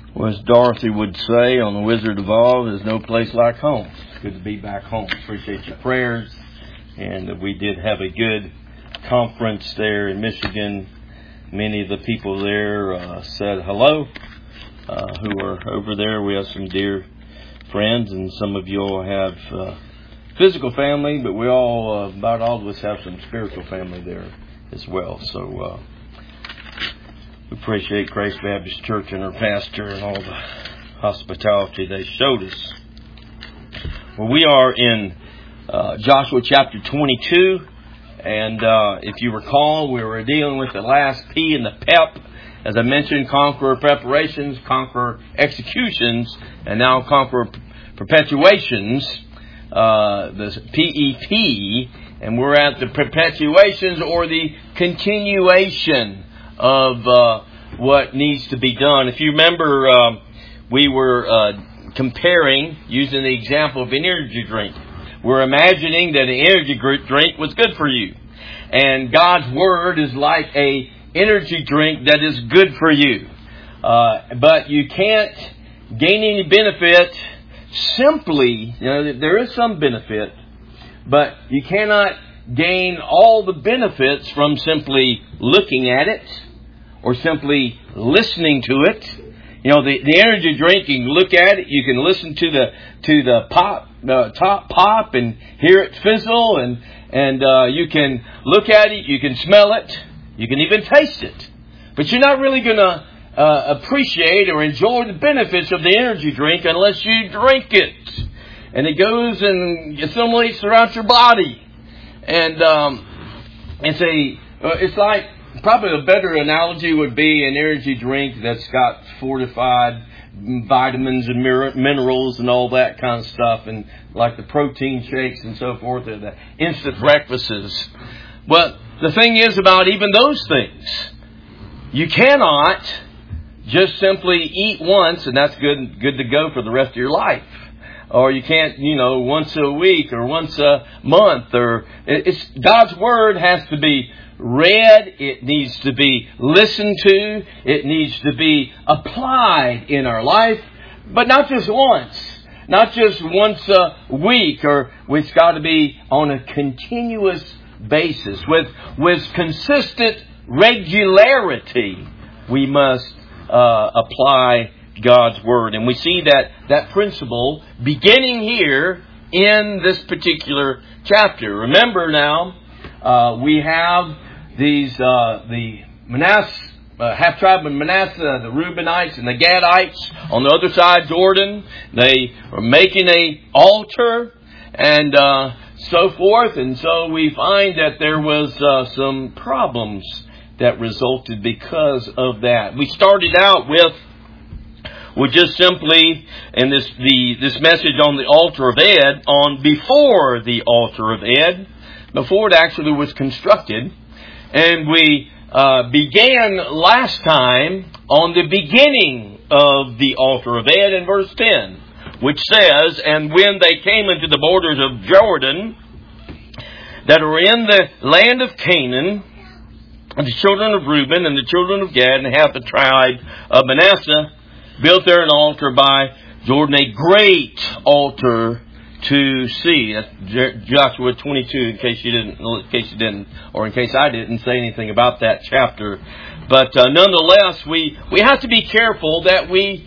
Well, as Dorothy would say on The Wizard of Oz, there's no place like home. It's good to be back home. Appreciate your prayers. And we did have a good conference there in Michigan. Many of the people there said hello who are over there. We have some dear friends, and some of you all have physical family, but we all, about all of us, have some spiritual family there as well. So we appreciate Grace Baptist Church and her pastor and all the hospitality they showed us. Well, we are in Joshua chapter 22, and if you recall, we were dealing with the last P in the PEP. As I mentioned, Conqueror Preparations, Conqueror Executions, and now Conqueror Perpetuations, the PEP, and we're at the perpetuations or the continuation of what needs to be done. If you remember, we were comparing, using the example of an energy drink. We're imagining that an energy drink was good for you. And God's Word is like a energy drink that is good for you. But you can't gain any benefit simply, there is some benefit, but you cannot gain all the benefits from simply looking at it or simply listening to it. The energy drink, you can look at it, you can listen to the top pop and hear it fizzle, and you can look at it, you can smell it, you can even taste it. But you're not really going to appreciate or enjoy the benefits of the energy drink unless you drink it. And it goes and assimilates throughout your body. And it's like, probably a better analogy would be an energy drink that's got fortified vitamins and minerals and all that kind of stuff, and like the protein shakes and so forth, or the instant breakfasts. But the thing is about even those things, you cannot just simply eat once and that's good to go for the rest of your life. Or you can't, once a week or once a month. Or it's God's Word has to be read. It needs to be listened to. It needs to be applied in our life. But not just once. Not just once a week. Or it's got to be on a continuous basis. With consistent regularity, we must apply God's Word. And we see that principle beginning here in this particular chapter. Remember now, we have these, the Manasseh, half-tribe of Manasseh, the Reubenites and the Gadites on the other side of Jordan. They are making an altar and so forth. And so we find that there was some problems that resulted because of that. We started out with just simply, and this message on the altar of Ed, on before the altar of Ed, before it actually was constructed. And we began last time on the beginning of the altar of Ed in verse 10, which says, "And when they came into the borders of Jordan, that are in the land of Canaan, the children of Reuben and the children of Gad and half the tribe of Manasseh built there an altar by Jordan, a great altar to see." That's Joshua 22, in case you didn't, or in case I didn't say anything about that chapter. But nonetheless, we have to be careful that we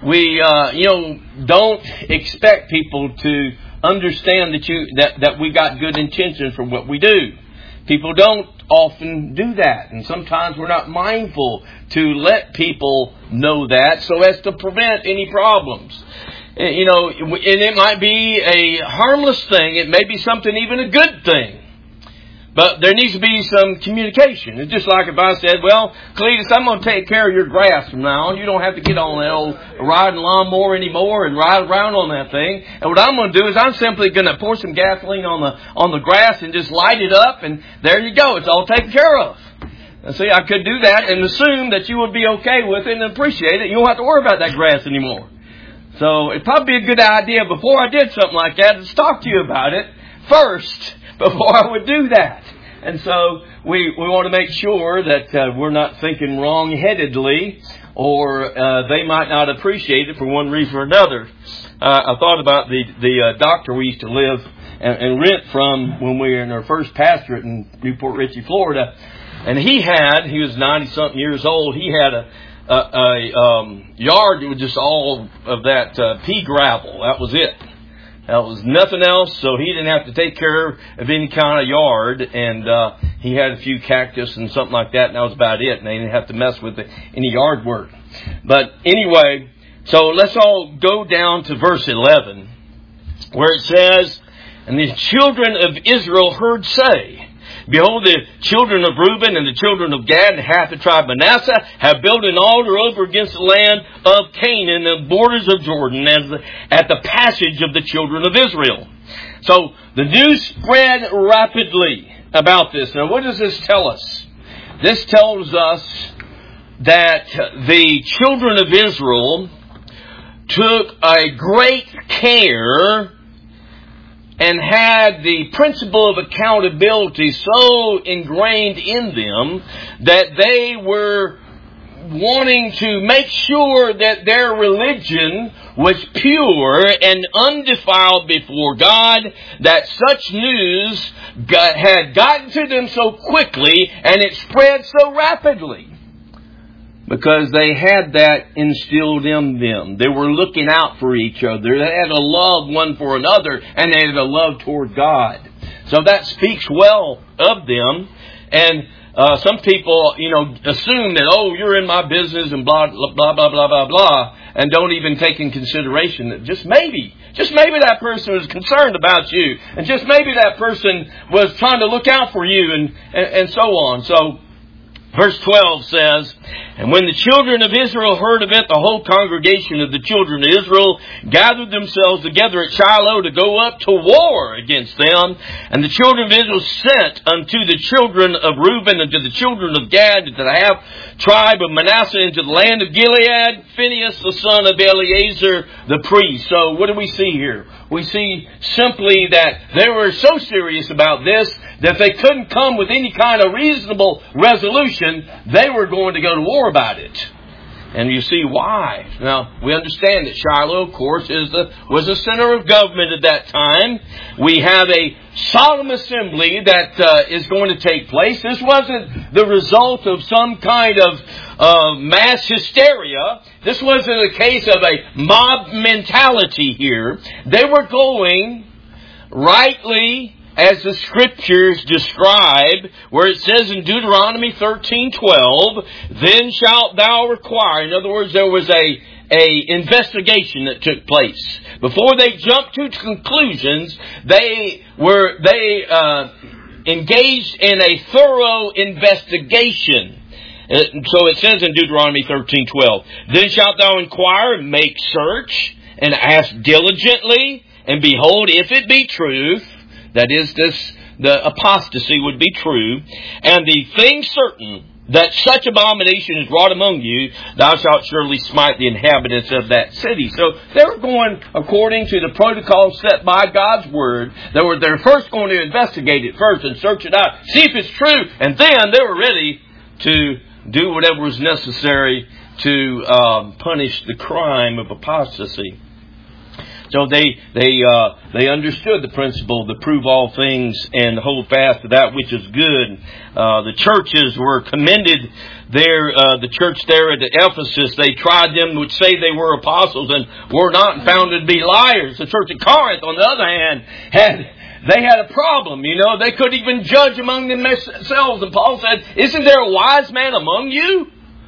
don't expect people to understand that we got good intentions for what we do. People don't often do that, and sometimes we're not mindful to let people know that so as to prevent any problems. And it might be a harmless thing. It may be something even a good thing. But there needs to be some communication. It's just like if I said, "Well, Cletus, I'm going to take care of your grass from now on. You don't have to get on that old riding lawnmower anymore and ride around on that thing. And what I'm going to do is I'm simply going to pour some gasoline on the grass and just light it up, and there you go. It's all taken care of." And see, I could do that and assume that you would be okay with it and appreciate it. You don't have to worry about that grass anymore. So it'd probably be a good idea before I did something like that to talk to you about it first before I would do that. And so we want to make sure that we're not thinking wrong-headedly or they might not appreciate it for one reason or another. I thought about the doctor we used to live and rent from when we were in our first pastorate in Newport Richey, Florida. And he was 90-something years old. He had a yard that was just all of that pea gravel. That was it. That was nothing else, so he didn't have to take care of any kind of yard. And he had a few cactus and something like that, and that was about it. And they didn't have to mess with any yard work. But anyway, so let's all go down to verse 11, where it says, "And the children of Israel heard say, Behold, the children of Reuben and the children of Gad and half the tribe of Manasseh have built an altar over against the land of Canaan, the borders of Jordan, at the passage of the children of Israel." So the news spread rapidly about this. Now, what does this tell us? This tells us that the children of Israel took a great care and had the principle of accountability so ingrained in them that they were wanting to make sure that their religion was pure and undefiled before God, that such news had gotten to them so quickly and it spread so rapidly. Because they had that instilled in them. They were looking out for each other. They had a love one for another, and they had a love toward God. So that speaks well of them. And some people, assume that, you're in my business and blah, blah, blah, blah, blah, blah, blah, and don't even take in consideration that just maybe that person was concerned about you, and just maybe that person was trying to look out for you, and so on. So, verse 12 says, "And when the children of Israel heard of it, the whole congregation of the children of Israel gathered themselves together at Shiloh to go up to war against them. And the children of Israel sent unto the children of Reuben and to the children of Gad and to the half tribe of Manasseh into the land of Gilead, Phinehas the son of Eleazar the priest." So what do we see here? We see simply that they were so serious about this that they couldn't come with any kind of reasonable resolution. They were going to go to war about it. And you see why. Now, we understand that Shiloh, of course, was the center of government at that time. We have a solemn assembly that is going to take place. This wasn't the result of some kind of mass hysteria. This wasn't a case of a mob mentality here. They were going rightly as the Scriptures describe, where it says in Deuteronomy 13:12, "Then shalt thou require." In other words, there was a investigation that took place. Before they jumped to conclusions, they engaged in a thorough investigation. So it says in Deuteronomy 13:12, "Then shalt thou inquire and make search and ask diligently, and behold, if it be truth," that is, the apostasy would be true, "and the thing certain that such abomination is wrought among you, thou shalt surely smite the inhabitants of that city." So they were going according to the protocol set by God's Word. They're first going to investigate it first and search it out, see if it's true, and then they were ready to do whatever was necessary to punish the crime of apostasy. So they understood the principle to prove all things and hold fast to that which is good. The churches were commended there. The church there at Ephesus, they tried them which say they were apostles and were not, and found to be liars. The church at Corinth, on the other hand, had a problem. They couldn't even judge among themselves. And Paul said, "Isn't there a wise man among you?"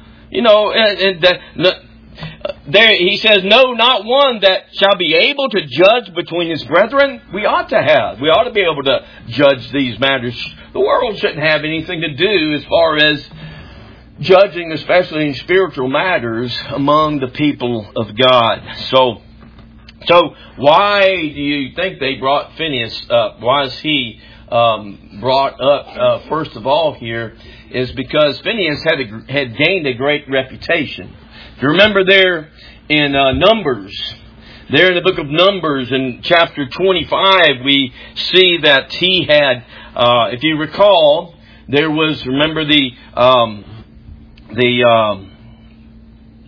There he says, "No, not one that shall be able to judge between his brethren." We ought to be able to judge these matters. The world shouldn't have anything to do as far as judging, especially in spiritual matters, among the people of God. So why do you think they brought Phinehas up? Why is he brought up first of all here? Is because Phinehas had gained a great reputation. If you remember there in Numbers, there in the book of Numbers in chapter 25, we see that he had, if you recall, there was, remember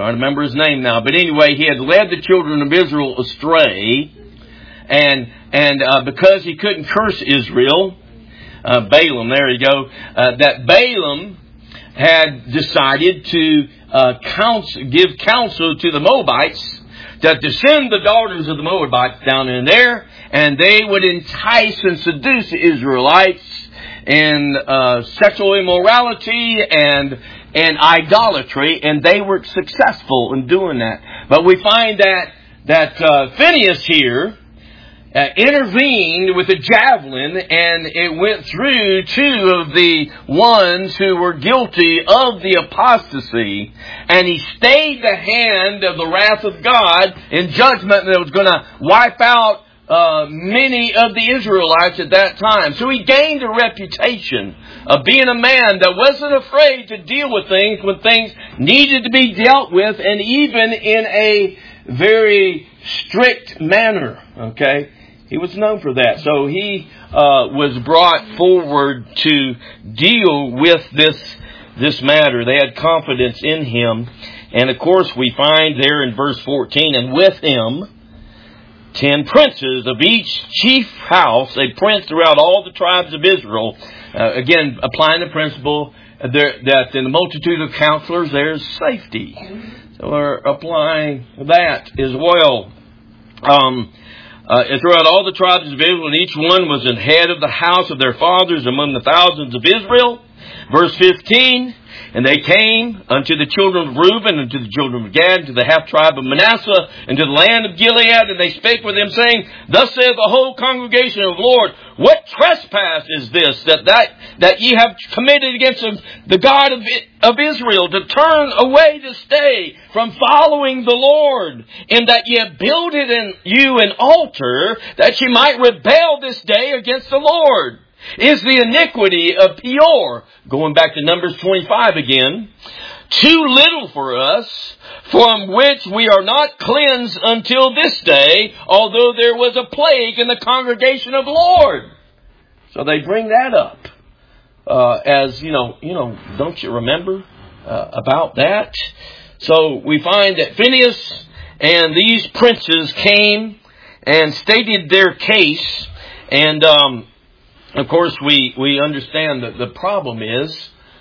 Trying to remember his name now. But anyway, he had led the children of Israel astray. And because he couldn't curse Israel, Balaam, there you go, that Balaam had decided to give counsel to the Moabites that to send the daughters of the Moabites down in there, and they would entice and seduce the Israelites in sexual immorality and idolatry, and they were successful in doing that. But we find that Phinehas here intervened with a javelin, and it went through two of the ones who were guilty of the apostasy, and he stayed the hand of the wrath of God in judgment that was going to wipe out many of the Israelites at that time. So he gained a reputation of being a man that wasn't afraid to deal with things when things needed to be dealt with, and even in a very strict manner. Okay? He was known for that. So he was brought forward to deal with this matter. They had confidence in him. And of course we find there in verse 14, and with him 10 princes of each chief house, a prince throughout all the tribes of Israel. Again, applying the principle that in the multitude of counselors there's safety. So we're applying that as well. Throughout all the tribes of Israel, and each one was an head of the house of their fathers among the thousands of Israel. Verse 15, and they came unto the children of Reuben, and to the children of Gad, and to the half tribe of Manasseh, and to the land of Gilead, and they spake with them, saying, Thus saith the whole congregation of the Lord, What trespass is this that ye have committed against the God of Israel, to turn away to stay from following the Lord, in that ye have builded in you an altar, that ye might rebel this day against the Lord? Is the iniquity of Peor, going back to Numbers 25 again, too little for us, from which we are not cleansed until this day, although there was a plague in the congregation of the Lord? So they bring that up as, don't you remember about that? So we find that Phinehas and these princes came and stated their case, and of course, we understand that the problem is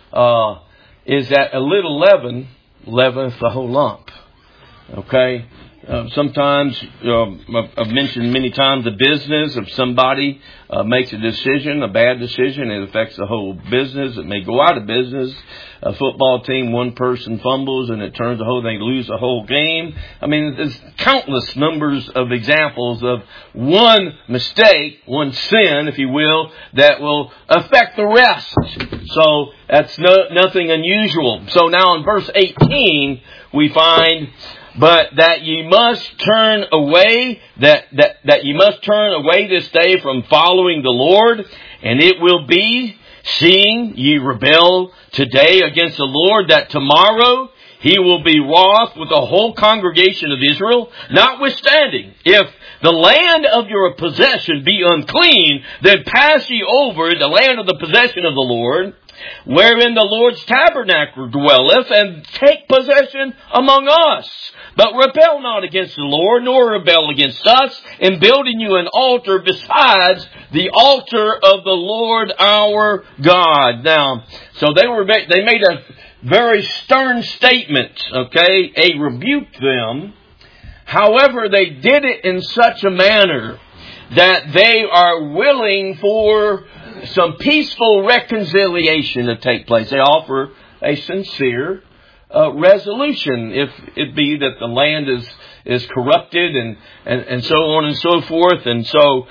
that a little leaven leaveneth the whole lump. Okay? Sometimes, I've mentioned many times the business of somebody makes a decision, a bad decision, it affects the whole business. It may go out of business. A football team, one person fumbles and it turns the whole, they lose the whole game. I mean, there's countless numbers of examples of one mistake, one sin, if you will, that will affect the rest. So that's nothing unusual. So now in verse 18, we find, but that ye must turn away, that ye must turn away this day from following the Lord, and it will be, seeing ye rebel today against the Lord, that tomorrow He will be wroth with the whole congregation of Israel. Notwithstanding, if the land of your possession be unclean, then pass ye over the land of the possession of the Lord, wherein the Lord's tabernacle dwelleth, and take possession among us. But rebel not against the Lord, nor rebel against us, in building you an altar besides the altar of the Lord our God. Now, so they made a very stern statement, okay? A rebuke them. However, they did it in such a manner that they are willing for some peaceful reconciliation to take place. They offer a sincere resolution, if it be that the land is corrupted and so on and so forth. And so,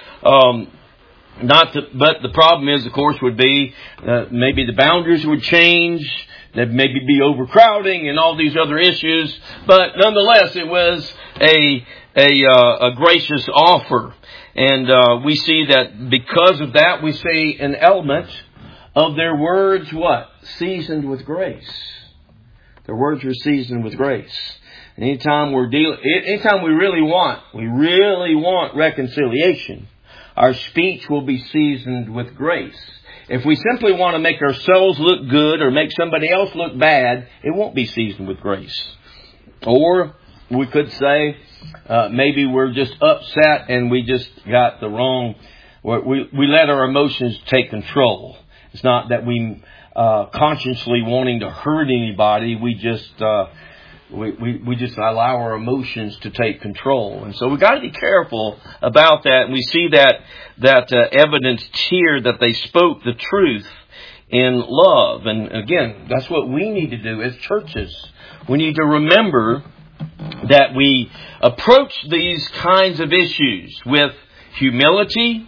but the problem is, of course, would be maybe the boundaries would change. There'd maybe be overcrowding and all these other issues. But nonetheless, it was a gracious offer. And we see that because of that, we see an element of their words, what? Seasoned with grace. Their words were seasoned with grace. And anytime we really want reconciliation, our speech will be seasoned with grace. If we simply want to make ourselves look good or make somebody else look bad, it won't be seasoned with grace. Or we could say maybe we're just upset and we just got the wrong... We let our emotions take control. It's not that we consciously wanting to hurt anybody. We just allow our emotions to take control. And so we got to be careful about that. And we see that evidence here that they spoke the truth in love. And again, that's what we need to do as churches. We need to remember that we approach these kinds of issues with humility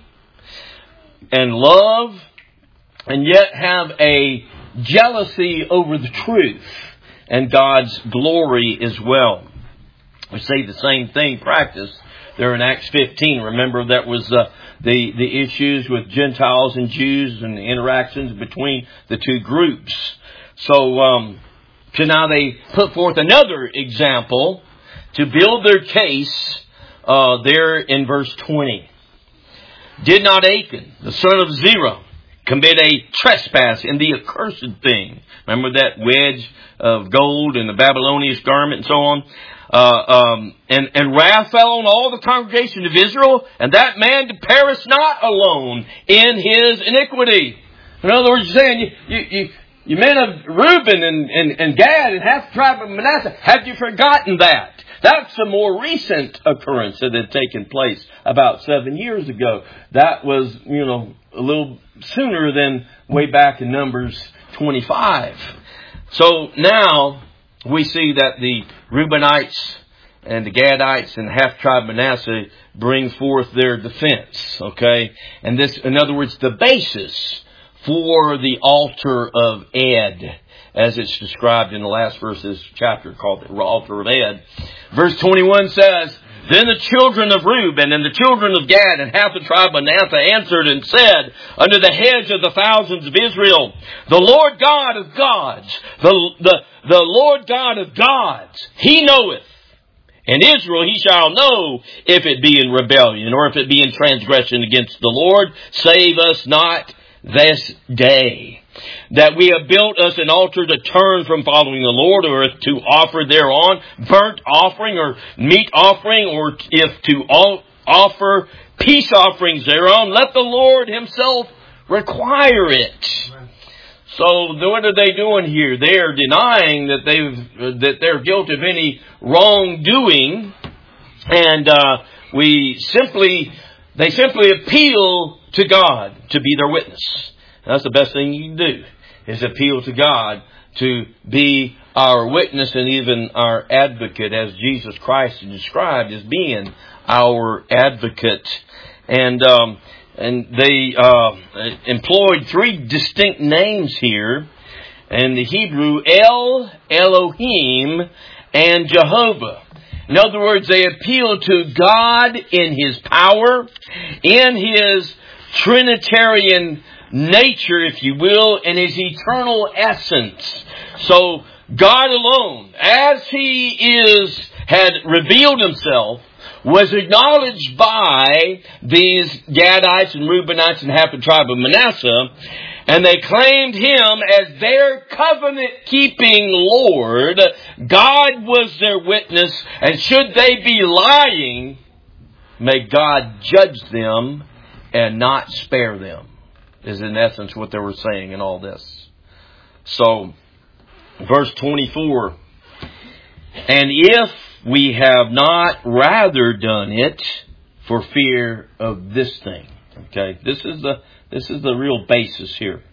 and love, and yet have a jealousy over the truth and God's glory as well. We see the same thing practiced there in Acts 15. Remember, that was the issues with Gentiles and Jews and the interactions between the two groups. So now they put forth another example to build their case there in verse 20. Did not Achan, the son of Zerah, commit a trespass in the accursed thing? Remember that wedge of gold and the Babylonian garment and so on? And wrath fell on all the congregation of Israel, and that man perished not alone in his iniquity. In other words, saying, you men of Reuben and Gad and half the tribe of Manasseh, have you forgotten that? That's a more recent occurrence that had taken place about 7 years ago. That was, a little sooner than way back in Numbers 25. So now we see that the Reubenites and the Gadites and half tribe Manasseh bring forth their defense. Okay? And this, in other words, the basis for the altar of Ed, as it's described in the last verse of this chapter, called the altar of Ed. Verse 21 says, Then the children of Reuben and the children of Gad and half the tribe of Manasseh answered and said unto the heads of the thousands of Israel, The Lord God of gods, the Lord God of gods, He knoweth. And Israel he shall know if it be in rebellion or if it be in transgression against the Lord. Save us not this day, that we have built us an altar to turn from following the Lord, or if to offer thereon burnt offering or meat offering, or if to offer peace offerings thereon, let the Lord Himself require it. So what are they doing here? They are denying that they're guilty of any wrongdoing, and they simply appeal to God to be their witness. That's the best thing you can do, is appeal to God to be our witness and even our advocate, as Jesus Christ is described as being our advocate. And they employed three distinct names here. In the Hebrew, El, Elohim, and Jehovah. In other words, they appeal to God in His power, in His Trinitarian nature, if you will, and His eternal essence. So God alone, as He had revealed Himself, was acknowledged by these Gadites and Reubenites and half the tribe of Manasseh, and they claimed Him as their covenant-keeping Lord. God was their witness, and should they be lying, may God judge them and not spare them, is in essence what they were saying in all this. So, verse 24, And if we have not rather done it for fear of this thing. Okay, this is the real basis here.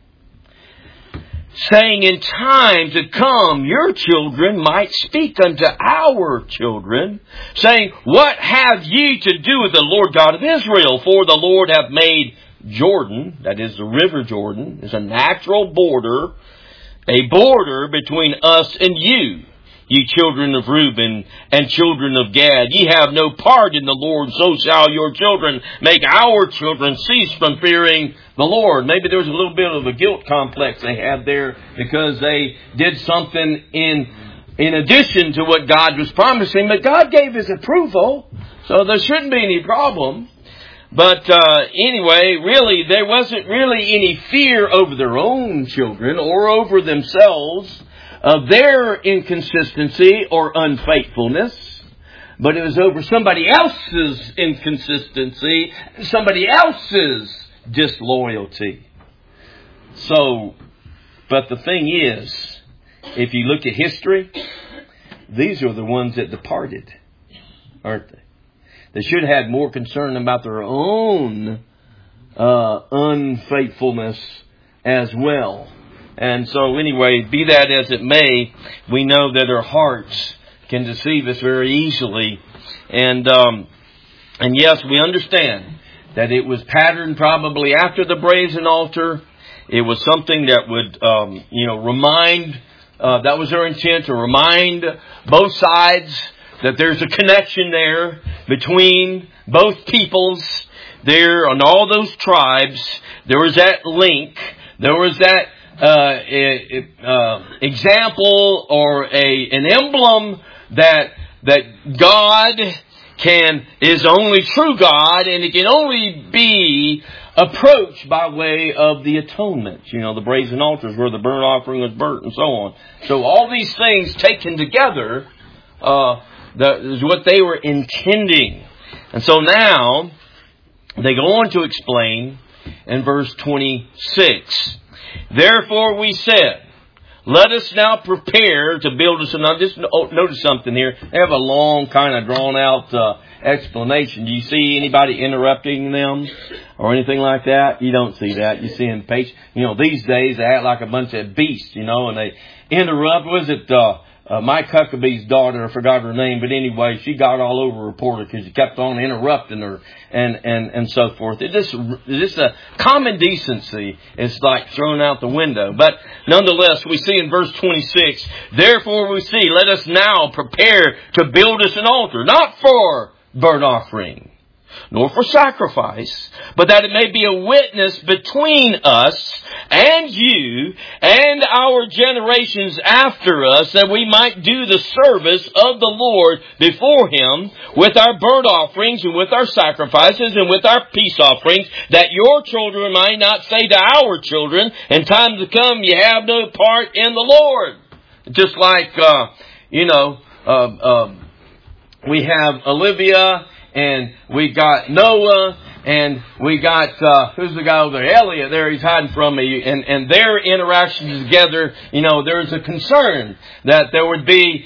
Saying, in time to come, your children might speak unto our children, saying, What have ye to do with the Lord God of Israel? For the Lord hath made Jordan, that is the river Jordan, is a natural border, a border between us and you. Ye children of Reuben and children of Gad, ye have no part in the Lord, so shall your children make our children cease from fearing the Lord. Maybe there was a little bit of a guilt complex they had there because they did something in addition to what God was promising, but God gave His approval, so there shouldn't be any problem. But anyway, really, there wasn't really any fear over their own children or over themselves. of their inconsistency or unfaithfulness, but it was over somebody else's inconsistency, somebody else's disloyalty. So, but the thing is, if you look at history, these are the ones that departed, aren't they? They should have had more concern about their own unfaithfulness as well. And so anyway, be that as it may, we know that our hearts can deceive us very easily. And yes, we understand that it was patterned probably after the brazen altar. It was something that would, remind, that was their intent, to remind both sides that there's a connection there between both peoples there on all those tribes. There was that link. There was that example or an emblem that God is only true God, and it can only be approached by way of the atonement. The brazen altars where the burnt offering was burnt and so on. So all these things taken together is what they were intending. And so now they go on to explain in verse 26. Therefore we said, let us now prepare to build us. Now just notice something here. They have a long, kind of drawn out explanation. Do you see anybody interrupting them or anything like that? You don't see that. You see them patient. These days they act like a bunch of beasts, and they interrupt. Was it Mike Huckabee's daughter? I forgot her name, but anyway, she got all over a reporter because he kept on interrupting her and so forth. It's just a common decency is like thrown out the window. But nonetheless, we see in verse 26, therefore we see, let us now prepare to build us an altar, not for burnt offering, nor for sacrifice, but that it may be a witness between us and you and our generations after us, that we might do the service of the Lord before Him with our burnt offerings and with our sacrifices and with our peace offerings, that your children might not say to our children, in time to come, you have no part in the Lord. Just like, we have Olivia, and we got Noah, and we got, who's the guy over there? Elliot there, he's hiding from me. And their interactions together, there's a concern that there would be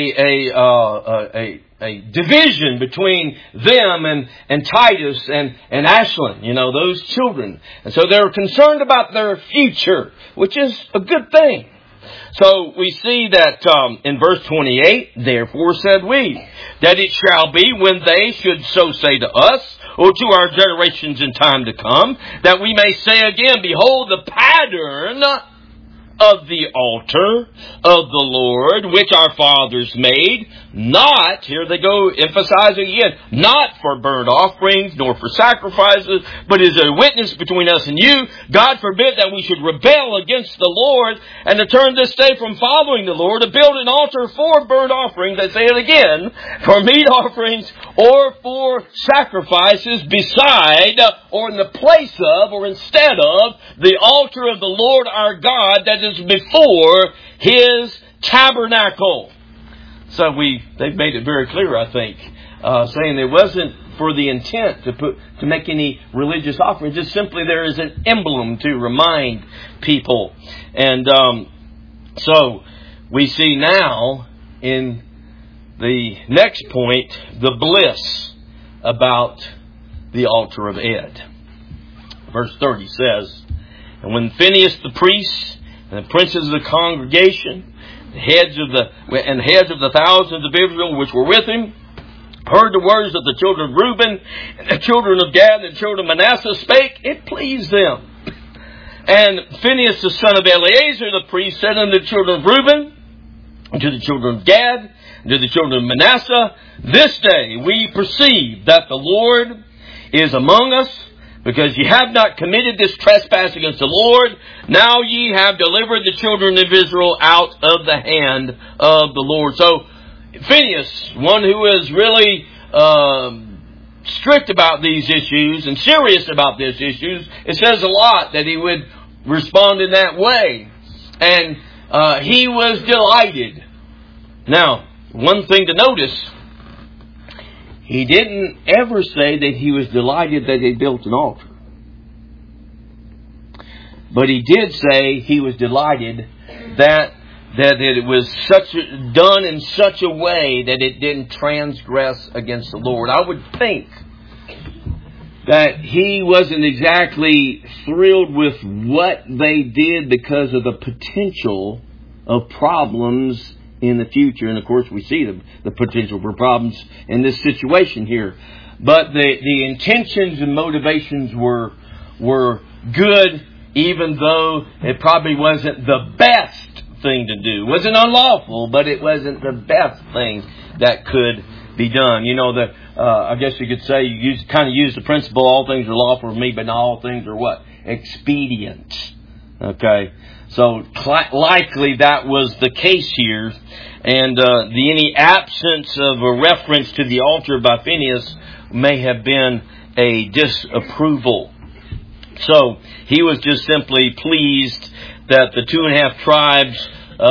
a division between them and Titus and Ashlyn, those children. And so they're concerned about their future, which is a good thing. So we see that in verse 28, therefore said we, that it shall be when they should so say to us, or to our generations in time to come, that we may say again, behold the pattern of the altar of the Lord, which our fathers made, not, here they go emphasizing again, not for burnt offerings, nor for sacrifices, but is a witness between us and you. God forbid that we should rebel against the Lord, and to turn this day from following the Lord, to build an altar for burnt offerings, I say it again, for meat offerings, or for sacrifices beside, or in the place of, or instead of, the altar of the Lord our God that is before His tabernacle. So they've made it very clear, I think, saying it wasn't for the intent to make any religious offerings. Just simply there is an emblem to remind people. And so we see now in the next point the bliss about the altar of Ed. Verse 30 says, and when Phinehas the priest and the princes of the congregation, the heads of the thousands of Israel which were with him, heard the words of the children of Reuben, and the children of Gad, and the children of Manasseh spake, it pleased them. And Phinehas the son of Eleazar the priest said unto the children of Reuben, and to the children of Gad, and to the children of Manasseh, this day we perceive that the Lord is among us, because ye have not committed this trespass against the Lord. Now ye have delivered the children of Israel out of the hand of the Lord. So Phinehas, one who is really strict about these issues and serious about these issues, it says a lot that he would respond in that way. And he was delighted. Now, one thing to notice, he didn't ever say that he was delighted that they built an altar. But he did say he was delighted that it was done in such a way that it didn't transgress against the Lord. I would think that he wasn't exactly thrilled with what they did because of the potential of problems in the future. And of course we see the potential for problems in this situation here. But the intentions and motivations were good, even though it probably wasn't the best thing to do. It wasn't unlawful, but it wasn't the best thing that could be done. You know, I guess you could say you use the principle, all things are lawful for me, but not all things are what? Expedient. Okay? So likely that was the case here. And any absence of a reference to the altar by Phinehas may have been a disapproval. So he was just simply pleased that the 2.5 tribes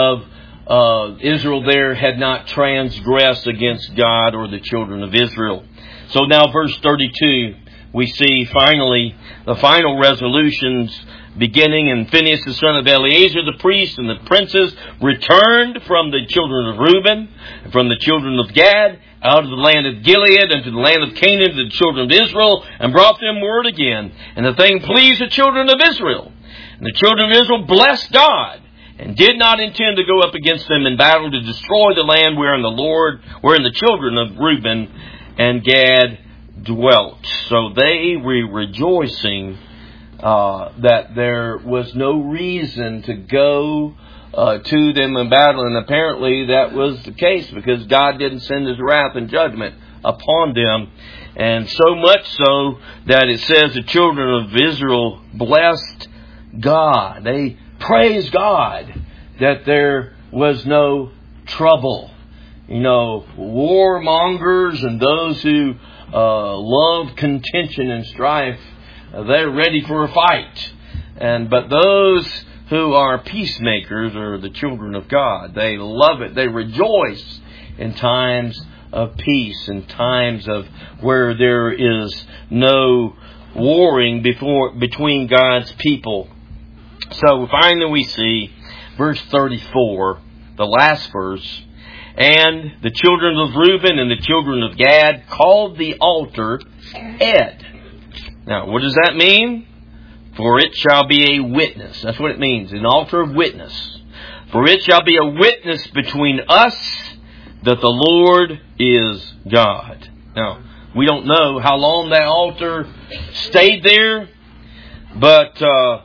of Israel there had not transgressed against God or the children of Israel. So now verse 32, we see finally the final resolutions beginning. And Phinehas the son of Eleazar the priest and the princes returned from the children of Reuben and from the children of Gad out of the land of Gilead unto the land of Canaan to the children of Israel, and brought them word again. And the thing pleased the children of Israel. And the children of Israel blessed God, and did not intend to go up against them in battle to destroy the land wherein the children of Reuben and Gad dwelt. So they were rejoicing that there was no reason to go to them in battle, and apparently that was the case because God didn't send His wrath and judgment upon them. And so much so that it says the children of Israel blessed God. They praised God that there was no trouble. You know, warmongers and those who love contention and strife, they're ready for a fight. But those who are peacemakers are the children of God. They love it. They rejoice in times of peace, in times of where there is no warring between God's people. So finally we see verse 34, the last verse. And the children of Reuben and the children of Gad called the altar Ed. Now, what does that mean? For it shall be a witness. That's what it means, an altar of witness. For it shall be a witness between us that the Lord is God. Now, we don't know how long that altar stayed there, but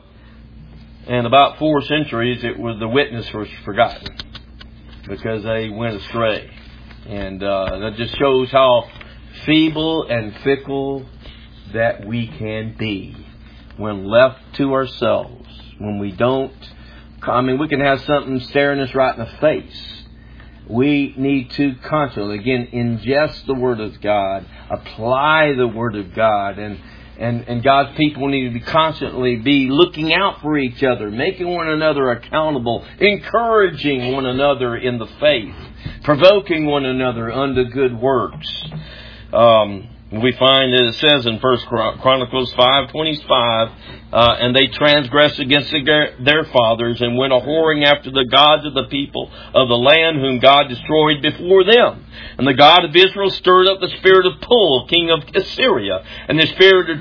in about 4 centuries, the witness was forgotten because they went astray. And that just shows how feeble and fickle that we can be when left to ourselves. When we don't, we can have something staring us right in the face. We need to constantly, again, ingest the Word of God, apply the Word of God, and God's people need to be constantly looking out for each other, making one another accountable, encouraging one another in the faith, provoking one another unto good works. We find that it says in 1 Chronicles 5:25, and they transgressed against their fathers and went a-whoring after the gods of the people of the land whom God destroyed before them. And the God of Israel stirred up the spirit of Pul, king of Assyria, and the spirit of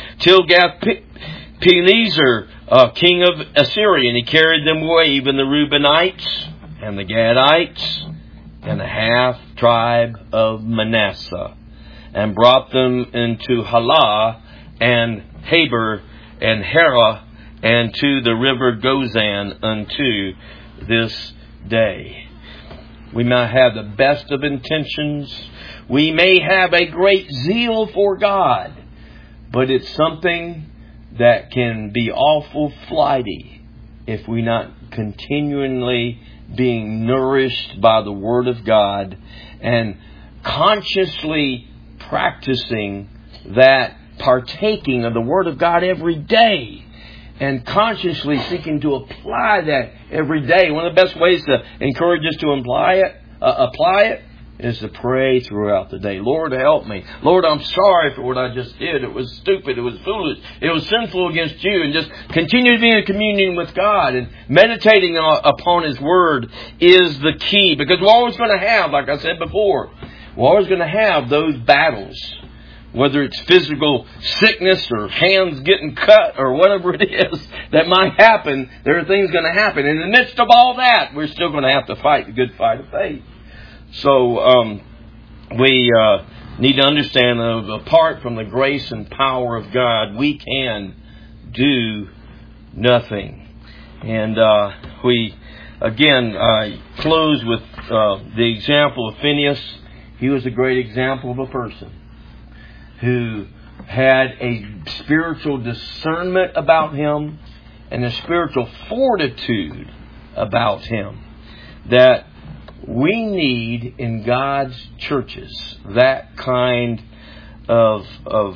Tilgath-Pileser, king of Assyria, and he carried them away, even the Reubenites and the Gadites and the half tribe of Manasseh, and brought them into Halah and Habor and Hara and to the river Gozan unto this day. We may have the best of intentions. We may have a great zeal for God, but it's something that can be awful flighty if we're not continually being nourished by the Word of God and consciously practicing that, partaking of the Word of God every day. and consciously seeking to apply that every day. One of the best ways to encourage us to apply it is to pray throughout the day. Lord, help me. Lord, I'm sorry for what I just did. It was stupid. It was foolish. It was sinful against you. And just continue to be in communion with God. And meditating upon His Word is the key. Because we're always going to have, like I said before, we're always going to have those battles. Whether it's physical sickness or hands getting cut or whatever it is that might happen, there are things going to happen. In the midst of all that, we're still going to have to fight the good fight of faith. So we need to understand that apart from the grace and power of God, we can do nothing. And we, again, close with the example of Phineas. He was a great example of a person who had a spiritual discernment about him and a spiritual fortitude about him that we need in God's churches. That kind of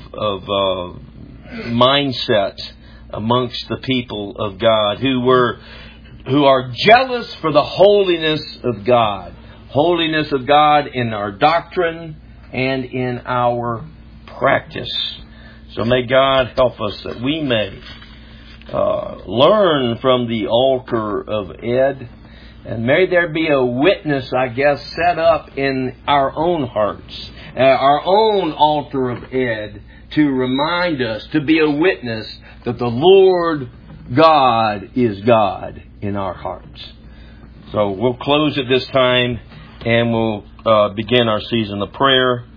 mindset amongst the people of God who are jealous for the holiness of God. Holiness of God in our doctrine and in our practice. So may God help us that we may learn from the altar of Ed. And may there be a witness, I guess, set up in our own hearts, our own altar of Ed, to remind us, to be a witness that the Lord God is God in our hearts. So we'll close at this time and we'll begin our season of prayer.